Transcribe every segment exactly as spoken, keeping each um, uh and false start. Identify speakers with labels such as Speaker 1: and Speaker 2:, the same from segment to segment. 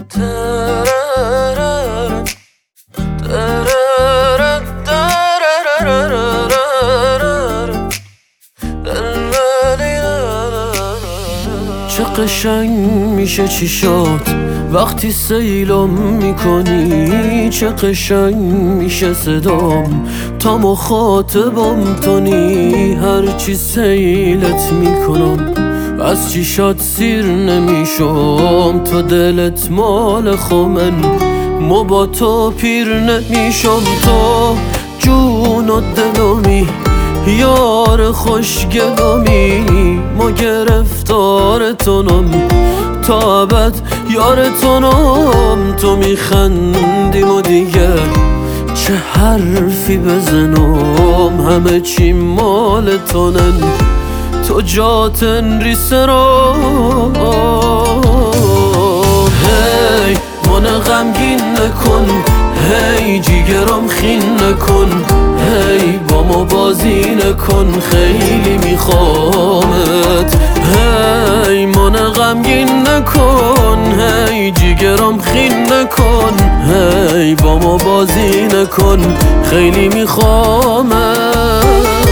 Speaker 1: چه قشنگ میشه چیشات وقتی سیلم میکنی، چه قشنگ میشه صدام تا مخاطبم تونی. هرچی سیلت میکنم از چیشات سیر نمیشم، تو دلت مال خمن ما با تو پیر نمیشم. تو جون و دلمی یار خوشگلمی، ما گرفتار تونم تا ابد یار تونم. تو میخندی و دیگه چه حرفی بزنم، همه چی مال تونن تو جاتن ریسرا. هی من غمگین نکن، هی جیگرم خین نکن، هی با ما بازی نکن خیلی میخوامت. هی من غمگین نکن، هی جیگرم خین نکن، هی با ما بازی نکن خیلی میخوامت.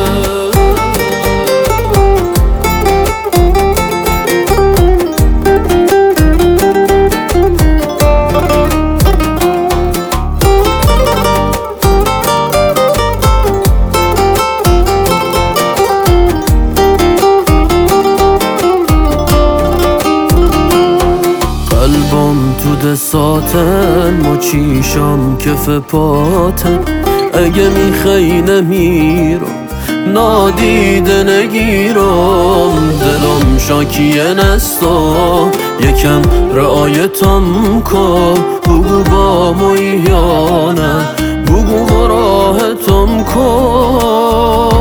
Speaker 1: قلبم تو دستاتن، مچیشم کف پاتن. اگه میخوای نمیرم نادیده نگیرم، دلم شاکیه نستا یکم رعایتم کن. بگو با موی یا نه، بگو با راحتم کن.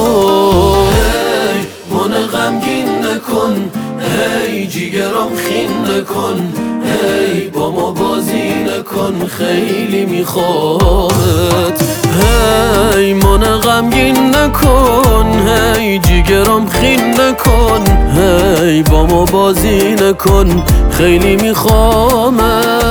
Speaker 1: هی من غمگین نکن، هی جیگرم خین نکن، هی با ما بازی نکن خیلی میخوامت. هی من غمگین نکن، هی جیگرم خین نکن، هی با ما بازی نکن خیلی میخوامت.